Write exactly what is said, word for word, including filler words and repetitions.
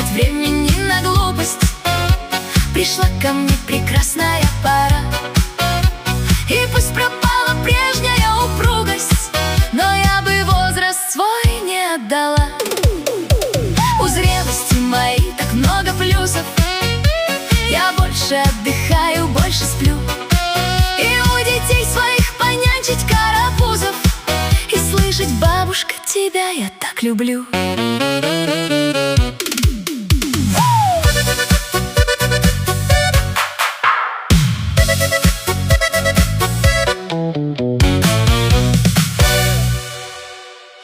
времени на глупость. Пришла ко мне прекрасная пора, и пусть пропала прежняя упругость, но я бы возраст свой не отдала. У зрелости моей так много плюсов. Я больше отдыхаю, больше сплю, и у детей своих понянчить карапузов, и слышать: бабушка, тебя я так люблю.